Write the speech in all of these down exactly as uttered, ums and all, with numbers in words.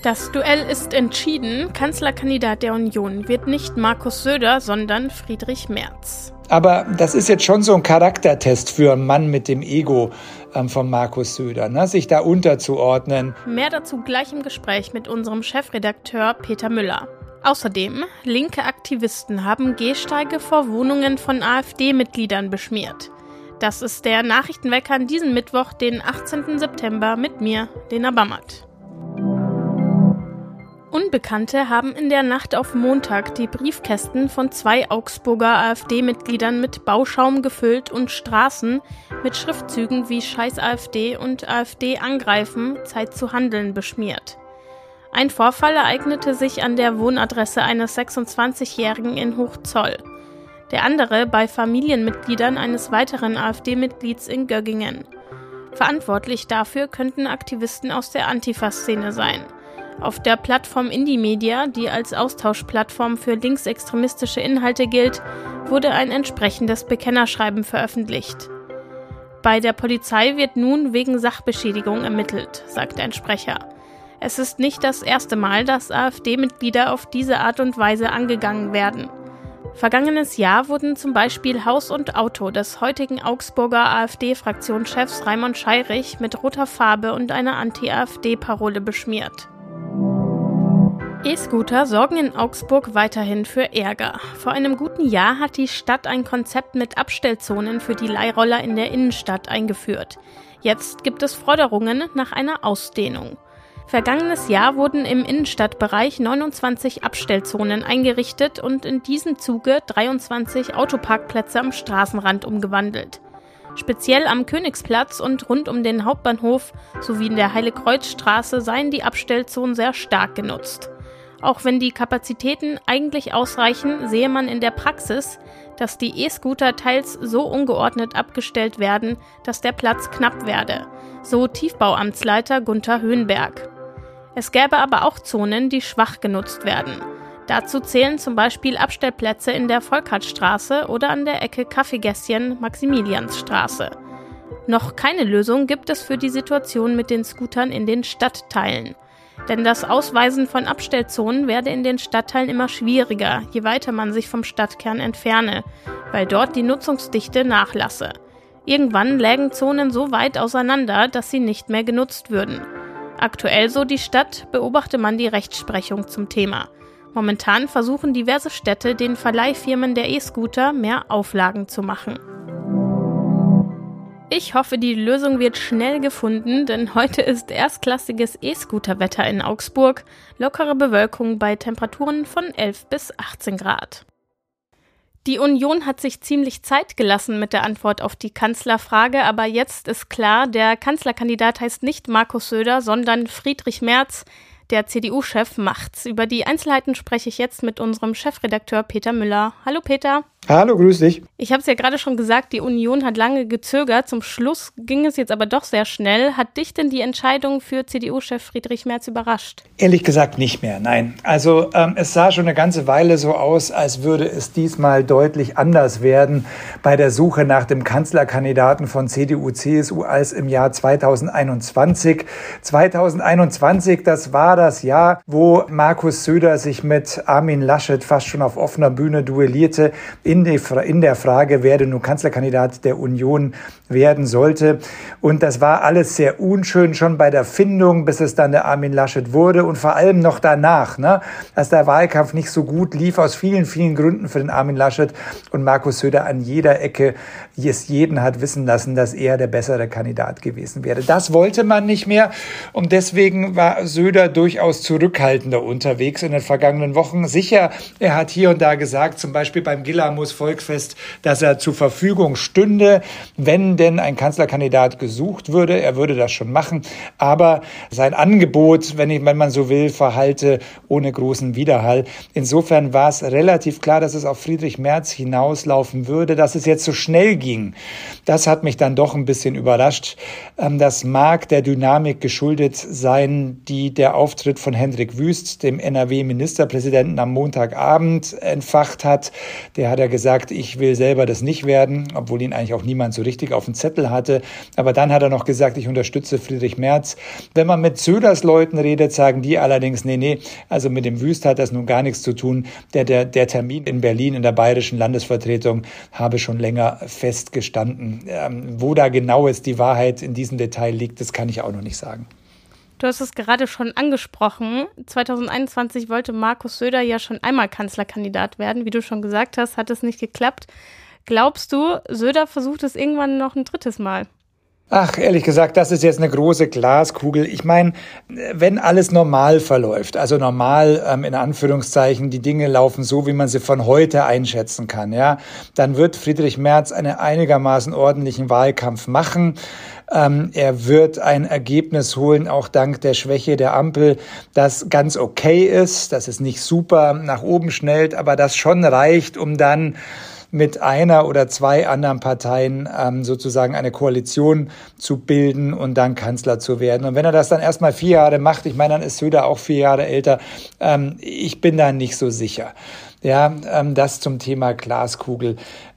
Das Duell ist entschieden. Kanzlerkandidat der Union wird nicht Markus Söder, sondern Friedrich Merz. Aber das ist jetzt schon so ein Charaktertest für einen Mann mit dem Ego ähm, von Markus Söder, ne? Sich da unterzuordnen. Mehr dazu gleich im Gespräch mit unserem Chefredakteur Peter Müller. Außerdem, linke Aktivisten haben Gehsteige vor Wohnungen von AfD-Mitgliedern beschmiert. Das ist der Nachrichtenwecker an diesem Mittwoch, den achtzehnten September, mit mir, Lena Bammert. Unbekannte haben in der Nacht auf Montag die Briefkästen von zwei Augsburger AfD-Mitgliedern mit Bauschaum gefüllt und Straßen mit Schriftzügen wie Scheiß AfD und AfD angreifen, Zeit zu handeln beschmiert. Ein Vorfall ereignete sich an der Wohnadresse eines sechsundzwanzigjährigen in Hochzoll. Der andere bei Familienmitgliedern eines weiteren AfD-Mitglieds in Göggingen. Verantwortlich dafür könnten Aktivisten aus der Antifa-Szene sein. Auf der Plattform Indymedia, die als Austauschplattform für linksextremistische Inhalte gilt, wurde ein entsprechendes Bekennerschreiben veröffentlicht. Bei der Polizei wird nun wegen Sachbeschädigung ermittelt, sagt ein Sprecher. Es ist nicht das erste Mal, dass AfD-Mitglieder auf diese Art und Weise angegangen werden. Vergangenes Jahr wurden zum Beispiel Haus und Auto des heutigen Augsburger AfD-Fraktionschefs Raimund Scheirich mit roter Farbe und einer Anti-AfD-Parole beschmiert. E-Scooter sorgen in Augsburg weiterhin für Ärger. Vor einem guten Jahr hat die Stadt ein Konzept mit Abstellzonen für die Leihroller in der Innenstadt eingeführt. Jetzt gibt es Forderungen nach einer Ausdehnung. Vergangenes Jahr wurden im Innenstadtbereich neunundzwanzig Abstellzonen eingerichtet und in diesem Zuge dreiundzwanzig Autoparkplätze am Straßenrand umgewandelt. Speziell am Königsplatz und rund um den Hauptbahnhof sowie in der Heiligkreuzstraße seien die Abstellzonen sehr stark genutzt. Auch wenn die Kapazitäten eigentlich ausreichen, sehe man in der Praxis, dass die E-Scooter teils so ungeordnet abgestellt werden, dass der Platz knapp werde, so Tiefbauamtsleiter Gunther Höhenberg. Es gäbe aber auch Zonen, die schwach genutzt werden. Dazu zählen zum Beispiel Abstellplätze in der Volkhartstraße oder an der Ecke Kaffeegässchen-Maximiliansstraße. Noch keine Lösung gibt es für die Situation mit den Scootern in den Stadtteilen. Denn das Ausweisen von Abstellzonen werde in den Stadtteilen immer schwieriger, je weiter man sich vom Stadtkern entferne, weil dort die Nutzungsdichte nachlasse. Irgendwann lägen Zonen so weit auseinander, dass sie nicht mehr genutzt würden. Aktuell, so die Stadt, beobachte man die Rechtsprechung zum Thema. Momentan versuchen diverse Städte, den Verleihfirmen der E-Scooter mehr Auflagen zu machen. Ich hoffe, die Lösung wird schnell gefunden, denn heute ist erstklassiges E-Scooter-Wetter in Augsburg, lockere Bewölkung bei Temperaturen von elf bis achtzehn Grad. Die Union hat sich ziemlich Zeit gelassen mit der Antwort auf die Kanzlerfrage, aber jetzt ist klar, der Kanzlerkandidat heißt nicht Markus Söder, sondern Friedrich Merz. Der C D U-Chef macht's. Über die Einzelheiten spreche ich jetzt mit unserem Chefredakteur Peter Müller. Hallo Peter. Hallo, grüß dich. Ich habe es ja gerade schon gesagt, die Union hat lange gezögert. Zum Schluss ging es jetzt aber doch sehr schnell. Hat dich denn die Entscheidung für C D U-Chef Friedrich Merz überrascht? Ehrlich gesagt nicht mehr, nein. Also ähm, es sah schon eine ganze Weile so aus, als würde es diesmal deutlich anders werden bei der Suche nach dem Kanzlerkandidaten von C D U, C S U als im Jahr zweitausendeinundzwanzig. zweitausendeinundzwanzig, das war das Jahr, wo Markus Söder sich mit Armin Laschet fast schon auf offener Bühne duellierte. In, die, in der Frage, wer denn nun Kanzlerkandidat der Union werden sollte. Und das war alles sehr unschön schon bei der Findung, bis es dann der Armin Laschet wurde und vor allem noch danach, ne, als der Wahlkampf nicht so gut lief, aus vielen, vielen Gründen für den Armin Laschet und Markus Söder an jeder Ecke es jeden hat wissen lassen, dass er der bessere Kandidat gewesen wäre. Das wollte man nicht mehr und deswegen war Söder durchaus zurückhaltender unterwegs in den vergangenen Wochen. Sicher, er hat hier und da gesagt, zum Beispiel beim Gillermoos Volksfest, dass er zur Verfügung stünde, wenn denn ein Kanzlerkandidat gesucht würde. Er würde das schon machen, aber sein Angebot, wenn, ich, wenn man so will, verhallte ohne großen Widerhall. Insofern war es relativ klar, dass es auf Friedrich Merz hinauslaufen würde, dass es jetzt so schnell ging. Das hat mich dann doch ein bisschen überrascht. Das mag der Dynamik geschuldet sein, die der Auftritt von Hendrik Wüst, dem N R W-Ministerpräsidenten, am Montagabend entfacht hat. Der hat ja gesagt, ich will selber das nicht werden, obwohl ihn eigentlich auch niemand so richtig auf dem Zettel hatte. Aber dann hat er noch gesagt, ich unterstütze Friedrich Merz. Wenn man mit Söders Leuten redet, sagen die allerdings, nee, nee, also mit dem Wüst hat das nun gar nichts zu tun. Der, der, der Termin in Berlin in der Bayerischen Landesvertretung habe schon länger festgestanden. Ähm, wo da genau jetzt die Wahrheit in diesem Detail liegt, das kann ich auch noch nicht sagen. Du hast es gerade schon angesprochen. zwanzig einundzwanzig wollte Markus Söder ja schon einmal Kanzlerkandidat werden. Wie du schon gesagt hast, hat es nicht geklappt. Glaubst du, Söder versucht es irgendwann noch ein drittes Mal? Ach, ehrlich gesagt, das ist jetzt eine große Glaskugel. Ich meine, wenn alles normal verläuft, also normal ähm, in Anführungszeichen, die Dinge laufen so, wie man sie von heute einschätzen kann, ja, dann wird Friedrich Merz einen einigermaßen ordentlichen Wahlkampf machen. Ähm, er wird ein Ergebnis holen, auch dank der Schwäche der Ampel, das ganz okay ist, dass es nicht super nach oben schnellt, aber das schon reicht, um dann mit einer oder zwei anderen Parteien ähm, sozusagen eine Koalition zu bilden und dann Kanzler zu werden. Und wenn er das dann erstmal vier Jahre macht, ich meine, dann ist Söder auch vier Jahre älter, ähm, ich bin da nicht so sicher. Ja, ähm, das zum Thema Glaskugel.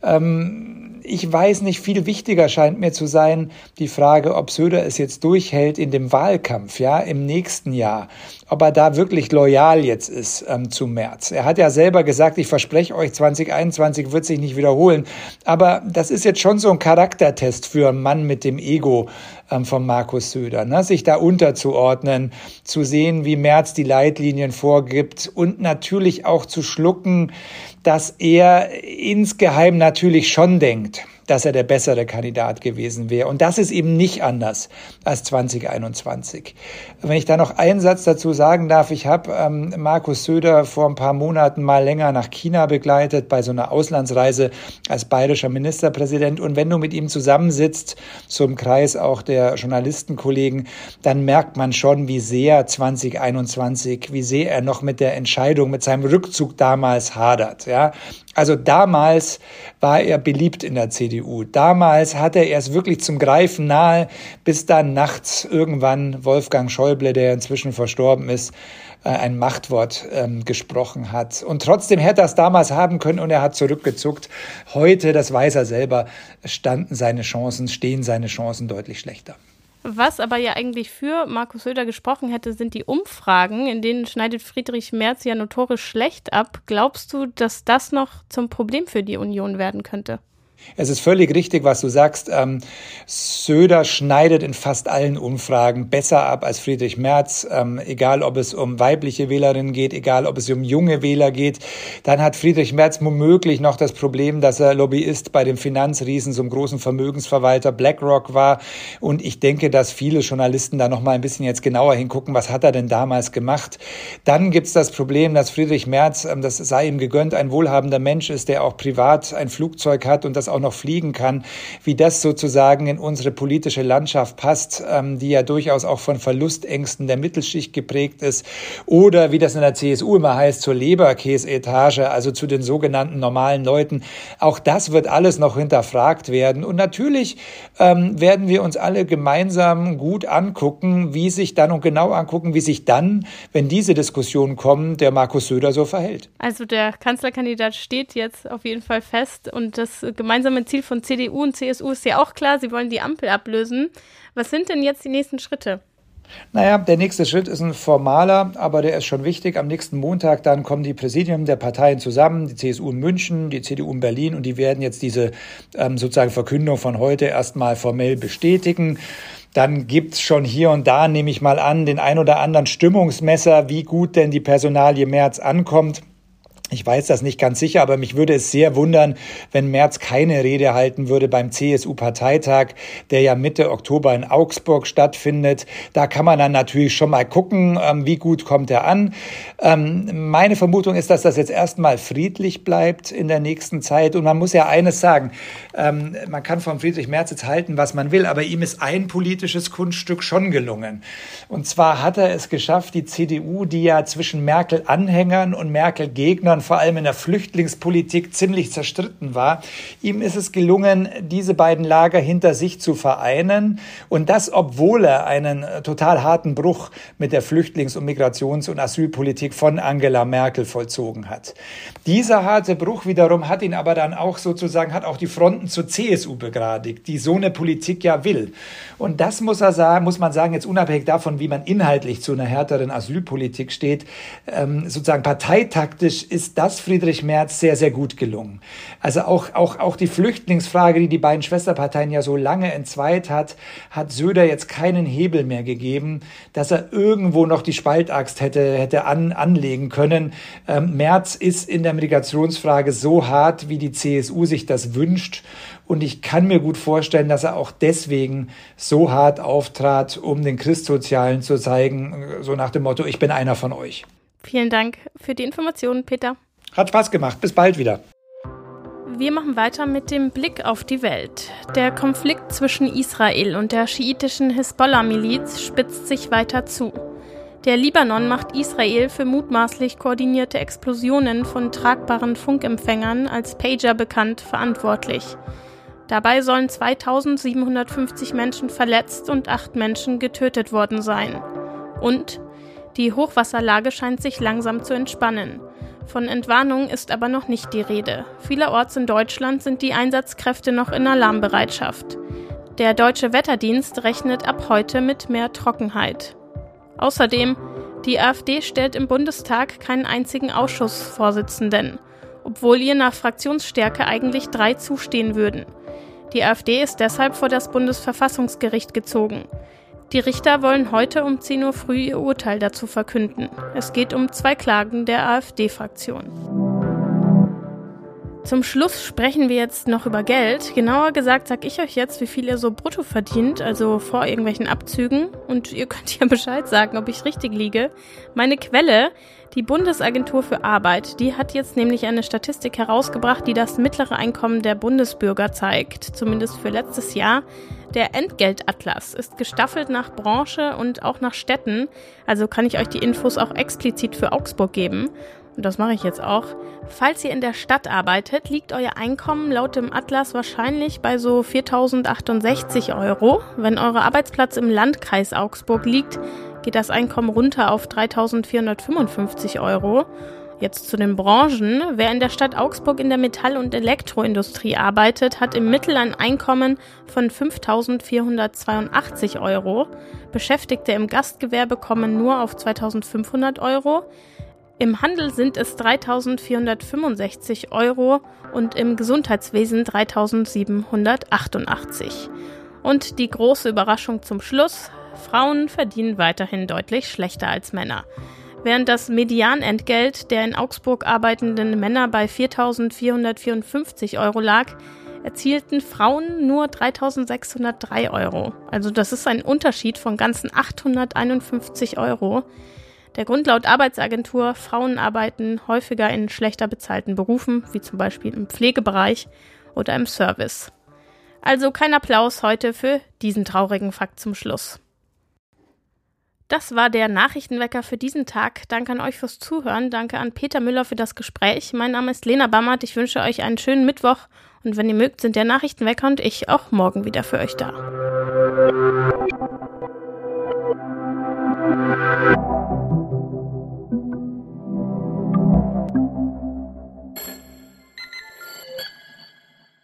Ähm, Ich weiß nicht, viel wichtiger scheint mir zu sein, die Frage, ob Söder es jetzt durchhält in dem Wahlkampf, ja, im nächsten Jahr, ob er da wirklich loyal jetzt ist ähm, zu Merz. Er hat ja selber gesagt, ich verspreche euch, zwanzig einundzwanzig wird sich nicht wiederholen. Aber das ist jetzt schon so ein Charaktertest für einen Mann mit dem Ego ähm, von Markus Söder, ne? Sich da unterzuordnen, zu sehen, wie Merz die Leitlinien vorgibt und natürlich auch zu schlucken, dass er insgeheim natürlich schon denkt, dass er der bessere Kandidat gewesen wäre. Und das ist eben nicht anders als zwanzig einundzwanzig. Wenn ich da noch einen Satz dazu sagen darf, ich habe ähm, Markus Söder vor ein paar Monaten mal länger nach China begleitet, bei so einer Auslandsreise als bayerischer Ministerpräsident. Und wenn du mit ihm zusammensitzt, so im Kreis auch der Journalistenkollegen, dann merkt man schon, wie sehr zwanzig einundzwanzig, wie sehr er noch mit der Entscheidung, mit seinem Rückzug damals hadert. Ja, also damals war er beliebt in der C D U. Damals hatte er es wirklich zum Greifen nahe, bis dann nachts irgendwann Wolfgang Schäuble, der inzwischen verstorben ist, ein Machtwort ähm, gesprochen hat. Und trotzdem hätte er es damals haben können und er hat zurückgezuckt. Heute, das weiß er selber, standen seine Chancen, stehen seine Chancen deutlich schlechter. Was aber ja eigentlich für Markus Söder gesprochen hätte, sind die Umfragen, in denen schneidet Friedrich Merz ja notorisch schlecht ab. Glaubst du, dass das noch zum Problem für die Union werden könnte? Es ist völlig richtig, was du sagst. Ähm, Söder schneidet in fast allen Umfragen besser ab als Friedrich Merz. Ähm, egal, ob es um weibliche Wählerinnen geht, egal, ob es um junge Wähler geht. Dann hat Friedrich Merz womöglich noch das Problem, dass er Lobbyist bei dem Finanzriesen, so einem großen Vermögensverwalter BlackRock war. Und ich denke, dass viele Journalisten da noch mal ein bisschen jetzt genauer hingucken, was hat er denn damals gemacht. Dann gibt's das Problem, dass Friedrich Merz, ähm, das sei ihm gegönnt, ein wohlhabender Mensch ist, der auch privat ein Flugzeug hat und das auch noch fliegen kann, wie das sozusagen in unsere politische Landschaft passt, ähm, die ja durchaus auch von Verlustängsten der Mittelschicht geprägt ist, oder wie das in der C S U immer heißt, zur Leberkäsetage, also zu den sogenannten normalen Leuten. Auch das wird alles noch hinterfragt werden. Und natürlich ähm, werden wir uns alle gemeinsam gut angucken, wie sich dann und genau angucken, wie sich dann, wenn diese Diskussionen kommen, der Markus Söder so verhält. Also der Kanzlerkandidat steht jetzt auf jeden Fall fest und das gemeinsame Das gemeinsame Ziel von C D U und C S U ist ja auch klar, sie wollen die Ampel ablösen. Was sind denn jetzt die nächsten Schritte? Naja, der nächste Schritt ist ein formaler, aber der ist schon wichtig. Am nächsten Montag dann kommen die Präsidien der Parteien zusammen, die C S U in München, die C D U in Berlin, und die werden jetzt diese ähm, sozusagen Verkündung von heute erstmal formell bestätigen. Dann gibt's schon hier und da, nehme ich mal an, den ein oder anderen Stimmungsmesser, wie gut denn die Personalie Merz ankommt. Ich weiß das nicht ganz sicher, aber mich würde es sehr wundern, wenn Merz keine Rede halten würde beim C S U-Parteitag, der ja Mitte Oktober in Augsburg stattfindet. Da kann man dann natürlich schon mal gucken, wie gut kommt er an. Meine Vermutung ist, dass das jetzt erstmal friedlich bleibt in der nächsten Zeit. Und man muss ja eines sagen, man kann von Friedrich Merz jetzt halten, was man will, aber ihm ist ein politisches Kunststück schon gelungen. Und zwar hat er es geschafft, die C D U, die ja zwischen Merkel-Anhängern und Merkel-Gegnern sondern vor allem in der Flüchtlingspolitik ziemlich zerstritten war. Ihm ist es gelungen, diese beiden Lager hinter sich zu vereinen und das, obwohl er einen total harten Bruch mit der Flüchtlings- und Migrations- und Asylpolitik von Angela Merkel vollzogen hat. Dieser harte Bruch wiederum hat ihn aber dann auch sozusagen, hat auch die Fronten zur C S U begradigt, die so eine Politik ja will. Und das muss er sagen, muss man sagen, jetzt unabhängig davon, wie man inhaltlich zu einer härteren Asylpolitik steht, ähm, sozusagen parteitaktisch ist das Friedrich Merz sehr, sehr gut gelungen. Also auch, auch, auch die Flüchtlingsfrage, die die beiden Schwesterparteien ja so lange entzweit hat, hat Söder jetzt keinen Hebel mehr gegeben, dass er irgendwo noch die Spaltaxt hätte, hätte an, anlegen können. Ähm, Merz ist in der Migrationsfrage so hart, wie die C S U sich das wünscht. Und ich kann mir gut vorstellen, dass er auch deswegen so hart auftrat, um den Christsozialen zu zeigen, so nach dem Motto, ich bin einer von euch. Vielen Dank für die Informationen, Peter. Hat Spaß gemacht. Bis bald wieder. Wir machen weiter mit dem Blick auf die Welt. Der Konflikt zwischen Israel und der schiitischen Hisbollah-Miliz spitzt sich weiter zu. Der Libanon macht Israel für mutmaßlich koordinierte Explosionen von tragbaren Funkempfängern, als Pager bekannt, verantwortlich. Dabei sollen zweitausendsiebenhundertfünfzig Menschen verletzt und acht Menschen getötet worden sein. Und die Hochwasserlage scheint sich langsam zu entspannen. Von Entwarnung ist aber noch nicht die Rede. Vielerorts in Deutschland sind die Einsatzkräfte noch in Alarmbereitschaft. Der Deutsche Wetterdienst rechnet ab heute mit mehr Trockenheit. Außerdem, die AfD stellt im Bundestag keinen einzigen Ausschussvorsitzenden, obwohl ihr nach Fraktionsstärke eigentlich drei zustehen würden. Die AfD ist deshalb vor das Bundesverfassungsgericht gezogen. Die Richter wollen heute um zehn Uhr früh ihr Urteil dazu verkünden. Es geht um zwei Klagen der AfD-Fraktion. Zum Schluss sprechen wir jetzt noch über Geld. Genauer gesagt sage ich euch jetzt, wie viel ihr so brutto verdient, also vor irgendwelchen Abzügen. Und ihr könnt ja Bescheid sagen, ob ich richtig liege. Meine Quelle, die Bundesagentur für Arbeit, die hat jetzt nämlich eine Statistik herausgebracht, die das mittlere Einkommen der Bundesbürger zeigt, zumindest für letztes Jahr. Der Entgeltatlas ist gestaffelt nach Branche und auch nach Städten, also kann ich euch die Infos auch explizit für Augsburg geben. Und das mache ich jetzt auch. Falls ihr in der Stadt arbeitet, liegt euer Einkommen laut dem Atlas wahrscheinlich bei so viertausendzachtundsechzig Euro. Wenn euer Arbeitsplatz im Landkreis Augsburg liegt, geht das Einkommen runter auf dreitausendvierhundertfünfundfünfzig Euro. Jetzt zu den Branchen. Wer in der Stadt Augsburg in der Metall- und Elektroindustrie arbeitet, hat im Mittel ein Einkommen von fünftausendvierhundertzweiundachtzig Euro. Beschäftigte im Gastgewerbe kommen nur auf zweitausendfünfhundert Euro. Im Handel sind es dreitausendvierhundertfünfundsechzig Euro und im Gesundheitswesen dreitausendsiebenhundertachtundachtzig. Und die große Überraschung zum Schluss: Frauen verdienen weiterhin deutlich schlechter als Männer. Während das Medianentgelt der in Augsburg arbeitenden Männer bei viertausendvierhundertvierundfünfzig Euro lag, erzielten Frauen nur dreitausendsechshundertdrei Euro. Also das ist ein Unterschied von ganzen achthunderteinundfünfzig Euro. Der Grund laut Arbeitsagentur: Frauen arbeiten häufiger in schlechter bezahlten Berufen, wie zum Beispiel im Pflegebereich oder im Service. Also kein Applaus heute für diesen traurigen Fakt zum Schluss. Das war der Nachrichtenwecker für diesen Tag. Danke an euch fürs Zuhören. Danke an Peter Müller für das Gespräch. Mein Name ist Lena Bammert. Ich wünsche euch einen schönen Mittwoch. Und wenn ihr mögt, sind der Nachrichtenwecker und ich auch morgen wieder für euch da.